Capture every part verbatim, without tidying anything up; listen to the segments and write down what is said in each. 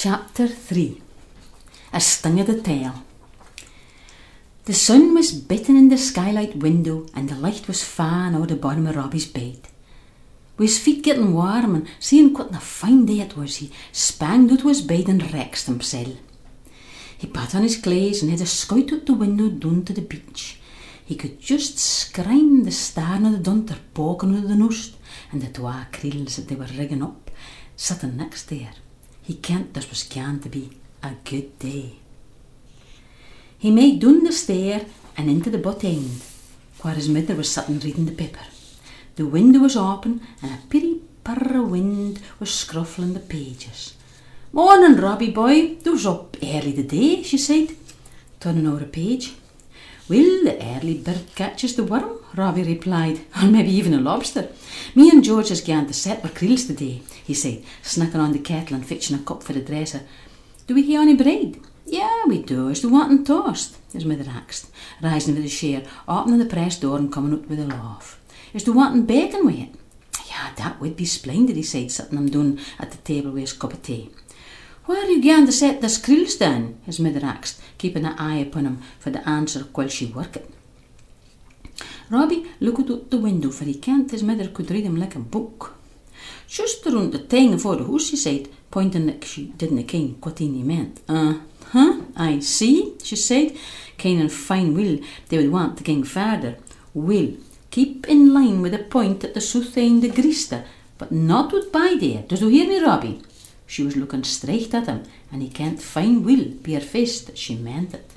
Chapter three. A Sting of the Tail. The sun was beating in the skylight window and the light was fan over the bottom of Robbie's bed. With his feet getting warm and seeing what a fine day it was, he sprang out of his bed and rexed himself. He put on his clothes and had a scout out the window down to the beach. He could just scream the stern of the dunter poking out of the nest and the twa creels that they were rigging up, sitting next there. He kent this was going to be a good day. He made down the stair and into the butt end, where his mother was sitting reading the paper. The window was open and a pitty purr of wind was scruffling the pages. "Morning, Robbie boy, thou's up early today," she said, turning over a page. "Well, the early bird catches the worm," Robbie replied, "or maybe even a lobster. Me and George is going to set our creels today," he said, snicking on the kettle and fetching a cup for the dresser. "Do we hae any bread?" "Yeah, we do. Is there wanting toast?" his mother asked, rising with a chair, opening the press door and coming out with a laugh. "Is there wanting bacon with it?" "Yeah, that would be splendid," he said, sitting him down at the table with his cup of tea. "Where are you going to set this creels down?" his mother asked, keeping an eye upon him for the answer while she worked it. Robbie looked out the window, for he kent his mother could read him like a book. "Just around the thing afore the house," he said, pointing like she didn't ken what he meant. "Uh-huh, I see," she said, kenning fine well they would want to ging further. "Well, keep in line with the point at the south end of Grista, but not out by there. Does you hear me, Robbie?" She was looking straight at him, and he kent fine well by her face that she meant it.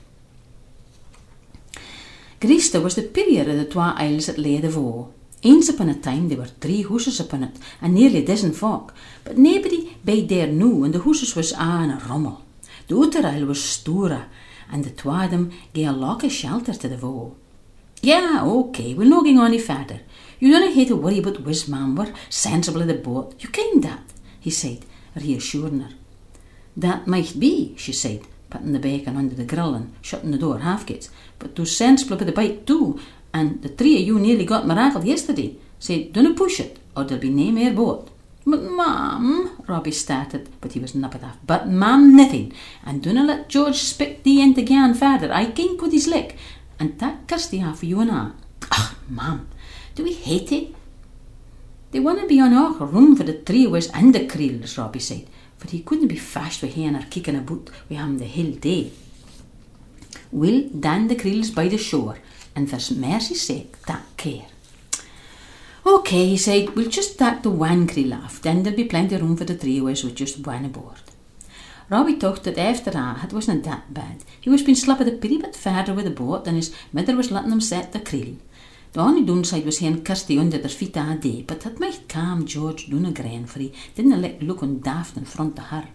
Grista was the prettier of the twa isles that lay the Vaugh. Eens upon a time there were three houses upon it, and nearly a dozen folk, but nobody bide there now, and the houses was a in a rummel. The outer isle was Stora, and the twa of them gae a lock of shelter to the Vaugh. "Yeah, okay, we'll no ging any further. You don't hae to worry about whiz, ma'am, we're sensible of the boat. You ken that," he said, reassuring her. "That might be," she said, putting the bacon under the grill and shutting the door half-gates, "but those sensible of the bite too, and the three of you nearly got miracle yesterday. Say, dunna push it, or there'll be nae more boat." "But, ma'am," Robbie started, but he was nipped off. "But, ma'am, nothing, and dunna let George spit thee into gaan further. I ken what he's like, and that Kirsty half for you and I." "Ach, ma'am, do we hate it?" "They wanna be on our room for the three of us and the creels," Robbie said, for he couldn't be fashed with hen or kicking about with him the whole day. "Well, dan the creels by the shore, and for mercy's sake, take care." "Okay," he said, "we'll just take the one creel off, then there'll be plenty of room for the three of us with just one aboard." Robbie thought that after all, it wasn't that bad. He was being slipped a pretty bit further with the boat, and his mother was letting him set the creel. The only downside was hearing Kirsty under their feet all day, but that might calm George down again, for he didn't like looking daft in front of her.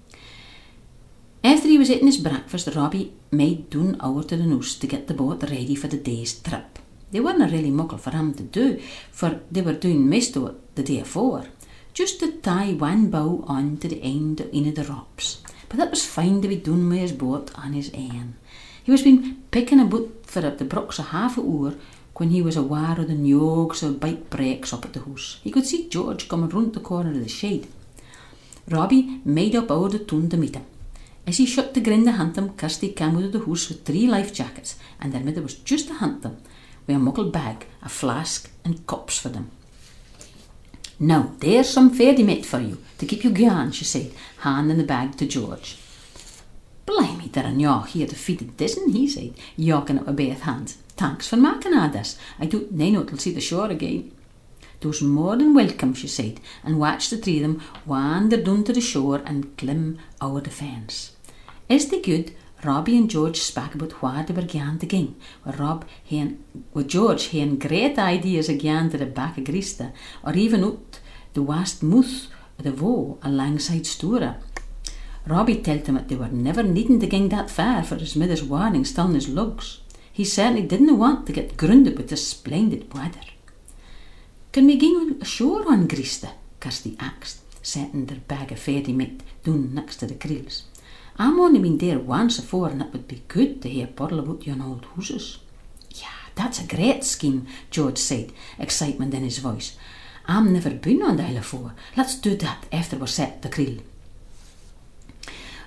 After he was eating his breakfast, Robbie made down over to the house to get the boat ready for the day's trip. They weren't really muckle for him to do, for they were doing most of it the day afore, just to tie one bow on to the end of one of the ropes. But that was fine to be done with his boat on his own. He was been picking about for the brooks a half an hour when he was aware of the yogs of bike brakes up at the house. He could see George coming round the corner of the shade. Robbie made up over the tune to meet him. As he shut the grin to hunt them, Kirsty came out of the house with three life jackets, and their mother was just to hunt them, with a muckle bag, a flask and cups for them. "Now, there's some fairy meat for you, to keep you going," she said, handing the bag to George. "Blimey, there an yaw here to feed it disn't," he said, yawking it with both hands. "Thanks for making all this. I don't know till see the shore again." "Those more than welcome," she said, and watched the three of them wander down to the shore and climb over the fence. As they could, Robbie and George spoke about where they were going to ging, where Rob had, with George had great ideas of going to the back of Grista, or even out the west mouth of the Vaugh alongside Stora. Robbie told him that they were never needing to ging that far, for his mother's warning still in his lugs. He certainly didn't want to get grounded with this splendid weather. "Can we ging ashore on Grista?" Kirsty asked, setting their bag of fairy meat down next to the creels. "I'm only been there once afore, and it would be good to hear puddle about yon old houses." "Yeah, that's a great scheme," George said, excitement in his voice. "I'm never been on the isle afore. Let's do that after we're set the creel."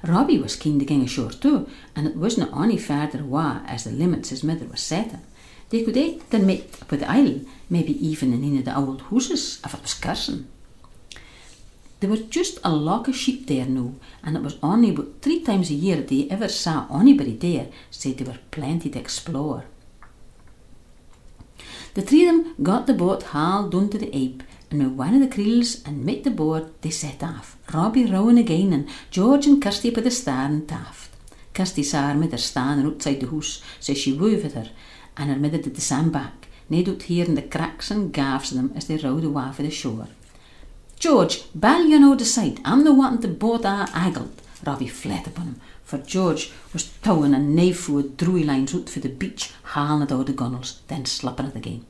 Robbie was keen to gang ashore too, and it wasn't any further away as the limits his mother was setting. They could eat their meat up at the isle, maybe even in any of the old houses, if it was cursing. There were just a lot of sheep there now, and it was only about three times a year that they ever saw anybody there, so there were plenty to explore. The three of them got the boat hauled down to the ape, and with one of the creels and met the board, they set off, Robbie rowing again, and George and Kirsty by the stern taft. Kirsty saw her mother standing outside the house, so she waved at her, and her mother did the same back, nae doubt hearing the cracks and gaffs of them as they rowed away for the shore. George, bail you on the side, I'm no wanting the boat a aggled. Robbie fled upon him, for George was towing a knife with droey lines out for the beach, hauling it out of the gunnels, then slipping it again.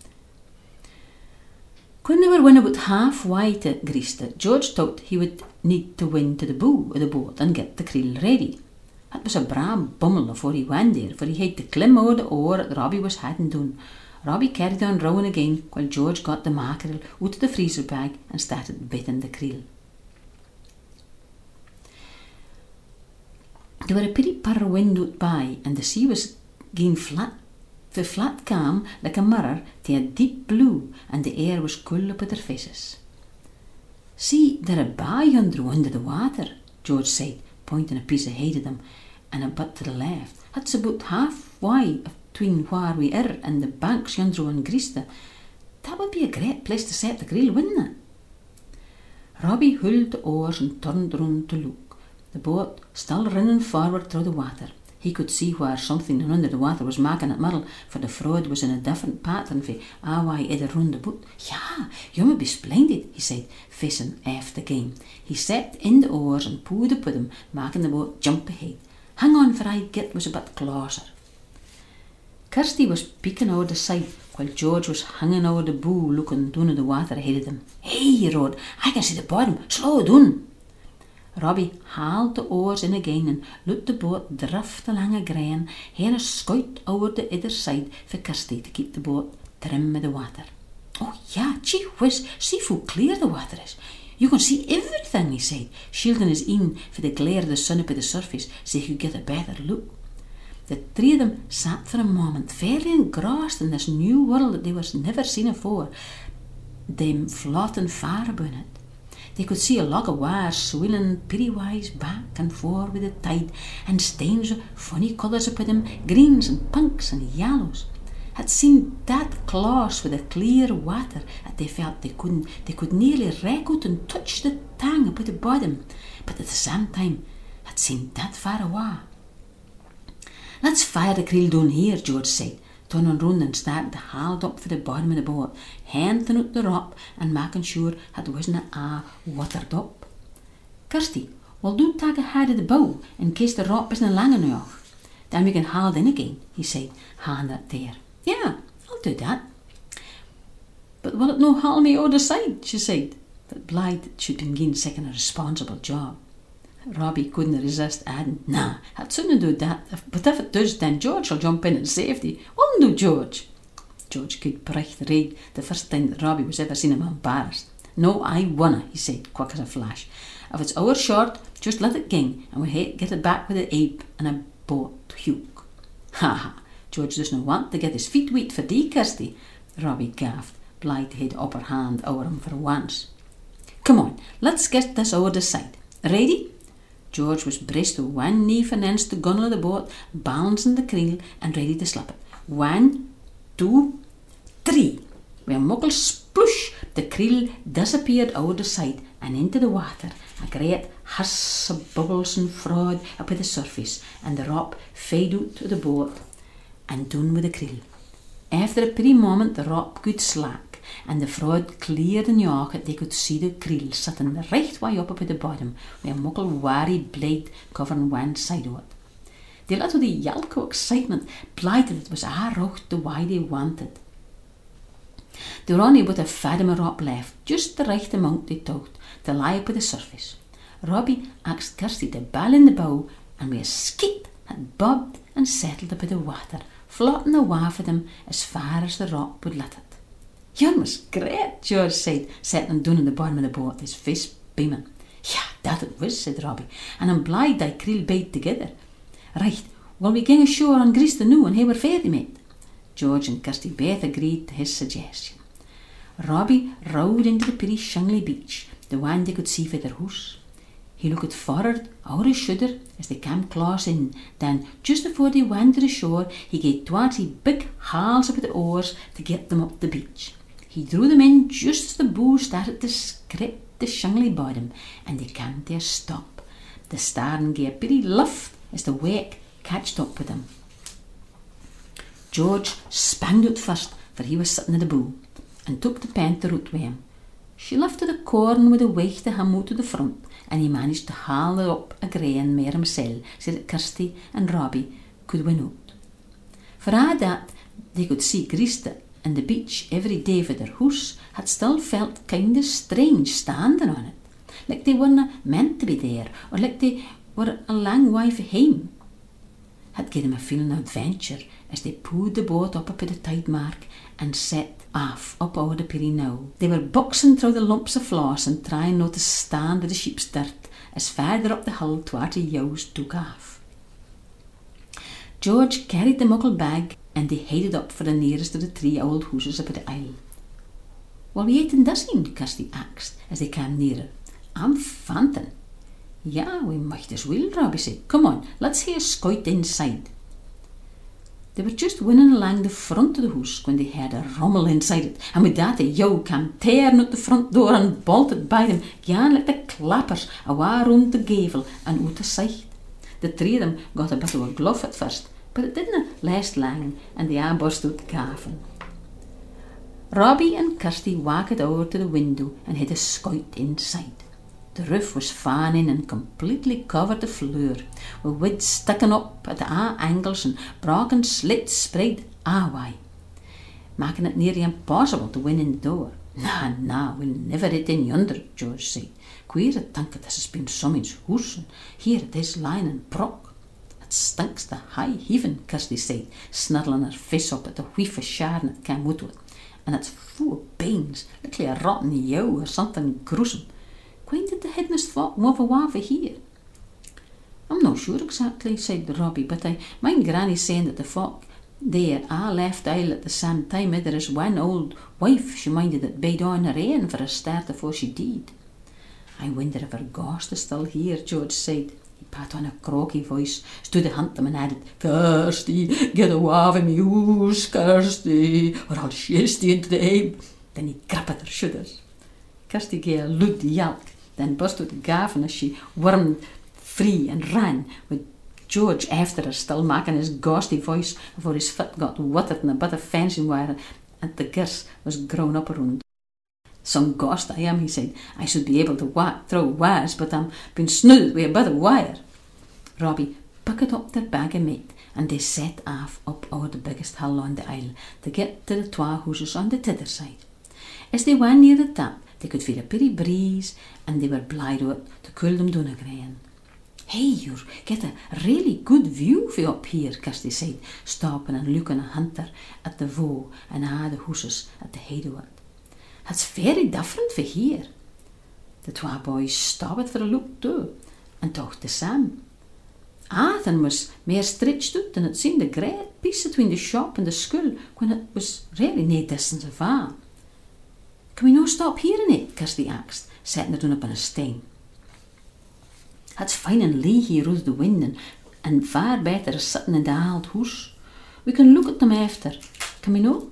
When they were win about half-way to Greasta, George thought he would need to win to the bow of the boat and get the creel ready. It was a bra bummel afore he went there, for he had to climb over the oar that Robbie was heading down. Robbie carried on rowing again, while George got the mackerel out of the freezer bag and started biting the creel. There were a pretty pair of wind out by, and the sea was going flat, the flat calm like a mirror to a deep blue, and the air was cool up at their faces. See, there a bay yonder under the water, George said, pointing a piece ahead of them, and a bit to the left. That's about halfway between where we are and the banks yonder in Greasta. That would be a great place to set the creel, wouldn't it? Robbie held the oars and turned round to look. The boat still running forward through the water. He could see where something under the water was making it muddle, for the fraud was in a different pattern for away either round the boat. Yeah, you may be splendid, he said, facing aft again. He set in the oars and pulled up with them, making the boat jump ahead. Hang on, for I get was a bit closer. Kirsty was peeking over the side, while George was hanging over the bow looking down at the water ahead of them. Hey, he roared, I can see the bottom, slow down. Robbie hauled the oars in again and let the boat drift along a grain, and a scout over the other side for Kirsty to keep the boat trim with the water. Oh yeah, gee whiz, see how clear the water is. You can see everything, he said, shielding his een for the glare of the sun up at the surface so he could get a better look. The three of them sat for a moment, fairly engrossed in this new world that they was never seen afore, them floating far about it. They could see a log of wires swilling pretty-wise back and forth with the tide, and stains of funny colours upon them, greens and pinks and yellows. It seemed that close with the clear water that they felt they couldn't, they could nearly reach out and touch the tongue up at the bottom, but at the same time it seemed that far away. Let's fire the creel down here, George said, turning round and starting to hold up for the bottom of the boat, handing out the rope and making sure it wasn't a watered up. Kirsty, will you take a head of the bow in case the rope isn't long enough? Then we can hold in again, he said, handing it there. Yeah, I'll do that. But will it no haul me over the side, she said, but Blythe should begin second a responsible job. Robbie couldn't resist adding, nah, it shouldn't do that, but if it does, then George will jump in in safety. Won't do, George? George could bright red the first time that Robbie was ever seen him embarrassed. No, I wunna, he said, quick as a flash. If it's our short, just let it gang, and we'll get it back with the ape and a boat hook. Ha ha, George doesn't want to get his feet wet for thee, Kirsty. Robbie gaffed. Blythe had upper hand over him for once. Come on, let's get this over the side. Ready? George was braced with one knee against the gunwale of the boat, balancing the creel and ready to slip it. One, two, three. With a muckle splush, the creel disappeared over the side and into the water. A great hiss of bubbles and fraud up at the surface, and the rope faded out of the boat and down with the creel. After a pretty moment, the rope got slack, and the fraud cleared in the arc that they could see the creel sitting the right way up at the bottom, with a muckle wary blade covering one side of it. They let out the yelp of excitement, Blythe that it was a route the way they wanted. There were only about a fathom of rope left, just the right amount they thought, to lie up at the surface. Robbie asked Kirsty to bail in the bow, and with a skip it bobbed and settled up at the water, floating away for them as far as the rope would let it. "You was great," George said, settling down in the bottom of the boat, his face beaming. "Yeah, that it was, said Robbie, and I'm blithe they creel bait together. Right, well we ging ashore on Greece noo and he were fairly mate. George and Kirsty both agreed to his suggestion. Robbie rowed into the pretty shingly beach, the one they could see for their house. He looked forward over his shoulder as they came close in. Then, just before they went to the shore, he gave twenty big hauls up with the oars to get them up the beach. He drew them in just as the bow started to scrape the shingly bottom, and they came to a stop. The starn gave a pretty luff as the wake catched up with them. George sprang out first, for he was sitting at the bow, and took the panther out with him. She lifted a corn with a weight to him out to the front, and he managed to haul her up a grain mere himself, so that Kirsty and Robbie could win out. For all that, they could see Greasta and the beach every day for their house had still felt kind of strange standing on it, like they weren't meant to be there, or like they were a long way from home. Had given them a feeling of adventure as they pulled the boat up up at the tide mark and set off up over the Pirrie now. They were boxing through the lumps of floss and trying not to stand in the sheep's dirt as farther up the hill toward the yows took off. George carried the muckle bag and they headed up for the nearest of the three old houses up at the isle. "Well, we ain't in this end?" Kirsty asked as they came nearer. "I'm fanting." "Yeah, we might as well," Robbie said. "Come on, let's hear a scout inside." They were just winning along the front of the house when they heard a rumble inside it, and with that a yow came tearing out the front door and bolted by them, gaan like the clappers away round the gable and out of sight. The three of them got a bit of a glove at first, but it didn't last long, and they all burst out coughing. Robbie and Kirsty walked over to the window and had a scout inside. The roof was fanning and completely covered the floor, with wood sticking up at all angles and broken slits spread all way, making it nearly impossible to win in the door. "Nah, nah, we'll never get in yonder," George said. "Queer to think that this has been someone's house, and here it is lying in brock." "It stinks to high heaven," Kirsty said, snuddling her face up at the whiff of charring that came out of it, "and it's full of bones, like a rotten yow or something gruesome. When did the headless folk move away from here?" "I'm not sure exactly," said Robbie, "but I mind Granny saying that the folk there all left the isle at the same time. There is one old wife, she minded, that bade on her ain for a start afore she died." "I wonder if her ghost is still here," George said. He pat on a croaky voice, stood to hunt them and added, "Kirsty, get away from me hoose, Kirsty, or I'll chase you into the abe." Then he grabbed at her shoulders. Kirsty gave a loud yelp, then burst out gaffing as she wormed free and ran, with George after her, still making his ghostly voice before his foot got wetted in a bit of fencing wire and the girth was grown up around. "Some ghost I am," he said. "I should be able to walk through wires, but I'm been snooded with a bit of wire." Robbie picked up their bag of meat and they set off up over the biggest hill on the isle to get to the twa houses on the t'other side. As they went near the top, they could feel a pretty breeze and they were blithe out to cool them down again. "Hey, you get a really good view for up here," Kirsty said, stopping and looking a hunter at the voe and all the houses at the head of it. "It's very different for here." The twa boys stopped for a look too and talked to Sam. Everything was more stretched out and it seemed a great piece between the shop and the school when it was really no distance away. "Can we no stop hearing it?" Kirsty asked, setting her down up on a stone. "It's fine and lee here out the wind and, and far better as sitting in the old house. We can look at them after. Can we no?"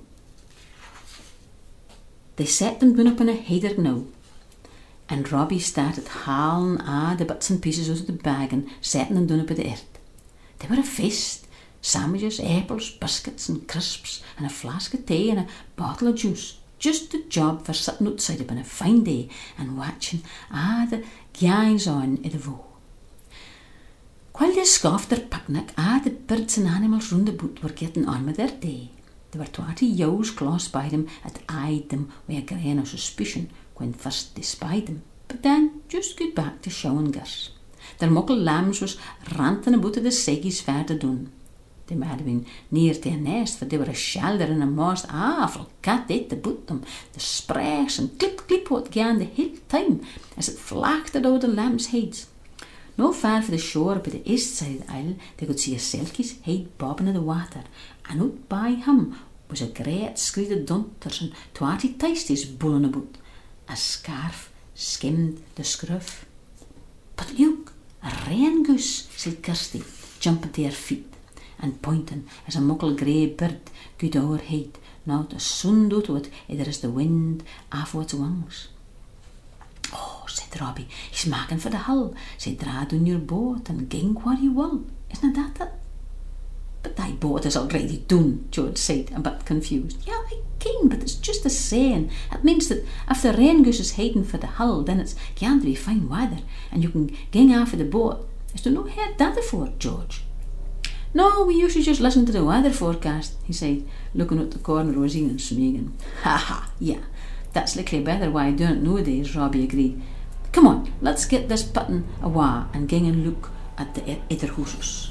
They set them down up on a heather now, and Robbie started hauling all the bits and pieces out of the bag and setting them down up at the earth. They were a feast: sandwiches, apples, biscuits and crisps, and a flask of tea and a bottle of juice. Just the job for sitting outside upon a fine day and watching all the goings on at the voe. While they scoffed their picnic, all the birds and animals round about were getting on with their day. There were twenty yows close by them that eyed them with a grain of suspicion when first they spied them, but then just got back to showing girth. Their muckle lambs was ranting about the seggies farther down. They might have been near their nest, for they were a shelter and a most awful cat ate about them. The splash and clip clip what gan the whole time as it flacked out the lambs' heads. No far from the shore by the east side of the isle they could see a selkie's head bobbing in the water, and out by him was a great screed of dunters and twenty tasties bulling about. A scarf skimmed the scruff. But look, a wren goose, said Kirsty, jumping to her feet and pointing as a muckle grey bird good overhead, now to sound out of it either as the wind off its wings. Oh, said Robbie, he's making for the hull. Say, draw down your boat and ging where you will. Isn't that it? But thy boat is already done, George said, a bit confused. Yeah, I ken, but it's just a saying. It means that if the wren goose is heading for the hull, then it's going to be fine weather, and you can ging off of the boat. Is there no heard that afore, George? No, we usually just listen to the weather forecast, he said, looking at the corner of his eye and smeaging. Ha ha, yeah, that's likely better why I don't nowadays, Robbie agreed. Come on, let's get this putting awa and ging and look at the other houses.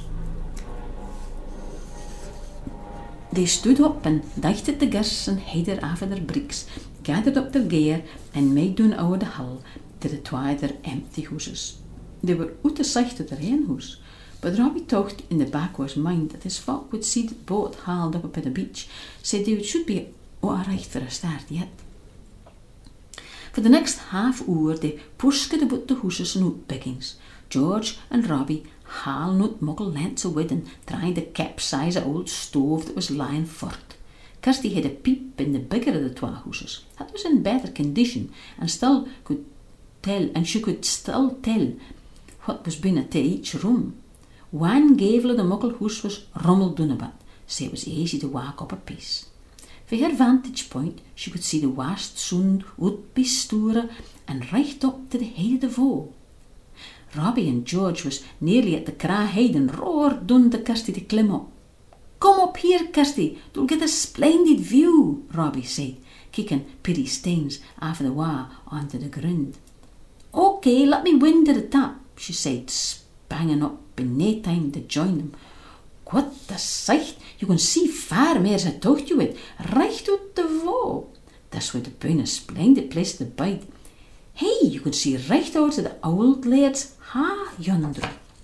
They stood up and dichted the girths and headed off of their bricks, gathered up their gear and made down over the hull to the twa other empty houses. They were out of sight of their hen house, but Robbie thought in the back of his mind that his folk would see the boat hauled up by the beach, said they should be all right for a start yet. For the next half hour they pushed about the houses and out pickings, George and Robbie hauling out muckle lengths of wood and trying to capsize an old stove that was lying furt. Kirsty had a peep in the bigger of the twa houses. That was in better condition, and still could tell, and she could still tell what was been at each room. One gable of the muckle house was rummelled down a bit, so it was easy to walk up a piece. From her vantage point, she could see the west sound out by Stura and right up to the head of the Voe. Robbie and George was nearly at the cra head and roared down to Kirsty to climb up. Come up here, Kirsty, you'll get a splendid view, Robbie said, kicking pretty stains off the wa onto the ground. OK, let me win to the top, she said, spanging up in no time to join them. What a sight! You can see far more as I thought you would, right out the Voe. This would have been a splendid place to bide. Hey, you can see right out to the old laird's ha yonder.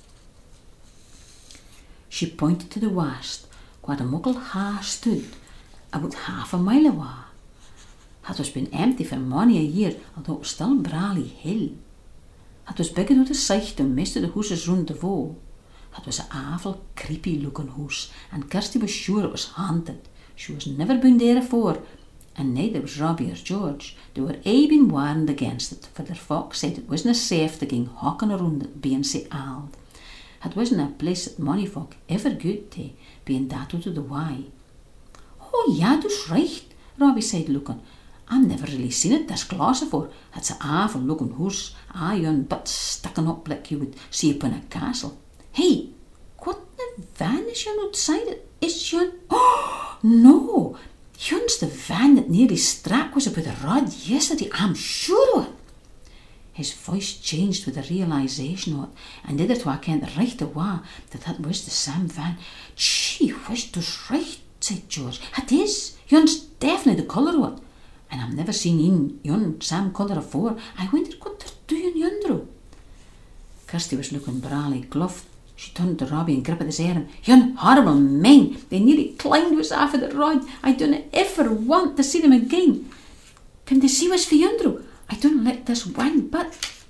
She pointed to the west, where the muckle ha stood, about half a mile away. It was been empty for many a year, although it was still brawly hill. It was bigger out of sight than most of the houses round the Voe. It was an awful creepy looking house, and Kirsty was sure it was haunted. She was never been there afore, and neither was Robbie or George. They were aye been warned against it, for their folk said it wasna safe to ging hawking around it being so old. It wasn't a place that mony folk ever good to, being that out of the way. Oh, yeah, that's right, Robbie said, looking. I've never really seen it this close afore. It's an awful looking house, aye, and but sticking up like you would see upon a castle. Hey, what the van is yon outside it? Is yon? Oh, no! Yon's the van that nearly struck us about the rod yesterday, I'm sure of it. His voice changed with the realisation of it, and the other twa kent right away that that was the same van. Gee whiz, that's right, said George. It is. Yon's definitely the colour of it. And I've never seen in yon same colour afore. I wondered what they're doing yonder. Kirsty was looking brawly gluffed. She turned to Robbie and gripped his arm. Yon horrible men, they nearly climbed us off of the rod. I don't ever want to see them again. Can they see us for yonder? I don't like this one bit.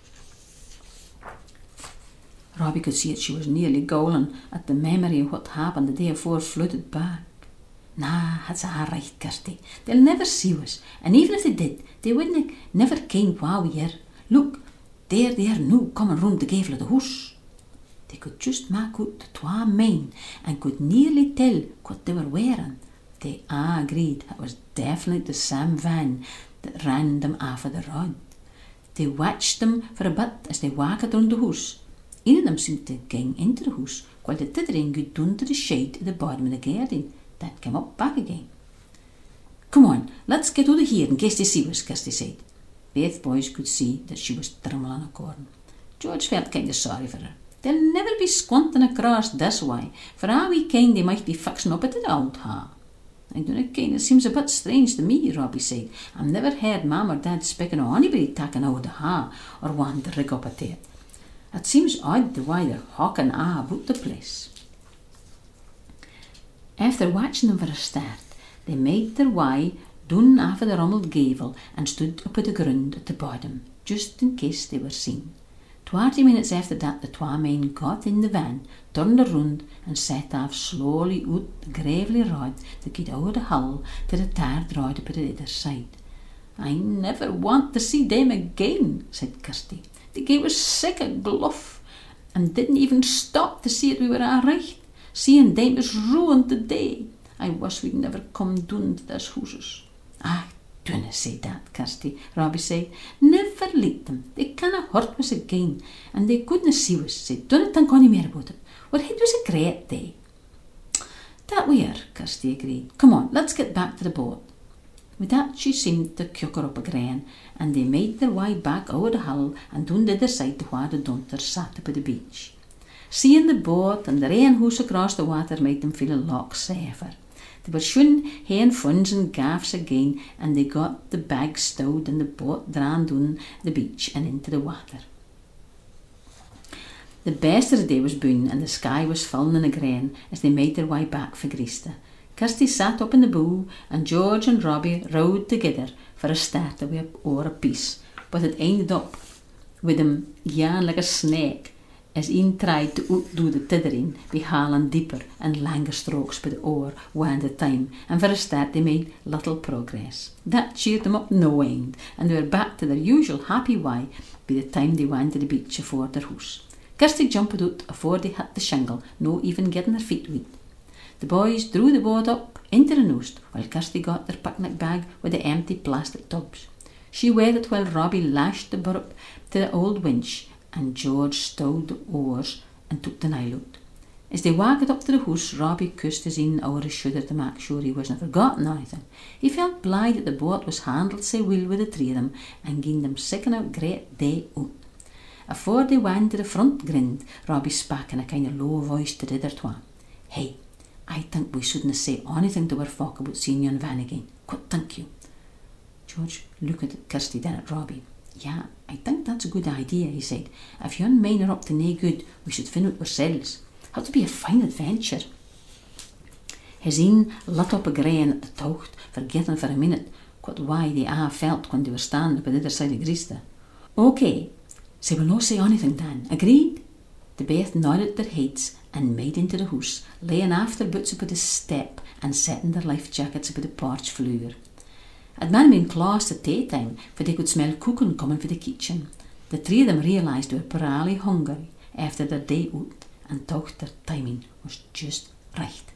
Robbie could see that she was nearly gowling at the memory of what happened the day afore floated back. Nah, it's all right, Kirsty. They'll never see us, and even if they did, they wouldn't never ken why we are. Look, there they are now coming round the gable of the house. They could just make out the twa men and could nearly tell what they were wearing. They all agreed it was definitely the same van that ran them off of the rod. They watched them for a bit as they walked round the house. One of them seemed to gang into the house, while the other one got down to the shade at the bottom of the garden, then came up back again. Come on, let's get out of here in case they see us, Kirsty said. Both boys could see that she was trembling a corn. George felt kind of sorry for her. They'll never be squanting across this way, for all we ken they might be fixing up at the old ha. I dunna ken, it seems a bit strange to me, Robbie said. I've never heard Mam or Dad speaking of anybody taking out the ha or wanting to rig up at it. It seems odd the way they're hawking a about the place. After watching them for a start, they made their way down off of the rummelled gable and stood up at the ground at the bottom, just in case they were seen. Twenty minutes after that, the twa men got in the van, turned around and set off slowly out the gravelly road to get out of the hull to the tarred road up at the other side. I never want to see them again, said Kirsty. They gave us sick a bluff and didn't even stop to see that we were all right. Seeing them is ruined the day. I wish we'd never come down to this houses. Ah, dunna say that, Kirsty, Robbie said. Never let them. They canna hurt us again, and they couldn't see us, so dunna think any more about it. Well, it was a great day. That we are, Kirsty agreed. Come on, let's get back to the boat. With that, she seemed to cucker up a grain, and they made their way back over the hull and down the other side to where the Dunters sat up at the beach. Seeing the boat and the rain house across the water made them feel a lot safer. They were soon haying funds and gaffs again, and they got the bags stowed and the boat drawn down the beach and into the water. The best of the day was boon, and the sky was filling in a grain as they made their way back for Greasta. Kirsty sat up in the bow, and George and Robbie rowed together for a start away o'er a piece, but it ended up with them yawning like a snake as een tried to outdo the tethering by hauling deeper and longer strokes by the oar one at a time, and for a start they made little progress. That cheered them up no end, and they were back to their usual happy way by the time they went to the beach afore their house. Kirsty jumped out afore they hit the shingle, no even getting their feet wet. The boys drew the boat up into the nest, while Kirsty got their picnic bag with the empty plastic tubs. She waited while Robbie lashed the burp to the old winch, and George stowed the oars and took the Nile out. As they walked up to the house, Robbie kissed his een over his shoulder to make sure he wasn't forgotten anything. He felt blithe that the boat was handled so well with the three of them, and gave them second a great day out. Afore they went to the front grind, Robbie spake in a kind of low voice to the other twa. Hey, I think we shouldn't say anything to our folk about seeing yon van again. What think you? George looked at Kirsty, then at Robbie. Yeah, I think that's a good idea, he said. If yon men are up to nae good, we should find out ourselves. It would be a fine adventure. His een lit up a grain at the tocht, forgetting for a minute what way they a' felt when they were standing up on the other side of Greasta. Okay, so we'll no say anything then. Agreed? They both nodded their heads and made into the house, laying off their boots upon the step and setting their life jackets upon the porch floor. It might have been close to tea time, for they could smell cooking coming from the kitchen. The three of them realised they were probably hungry after their day out, and thought their timing was just right.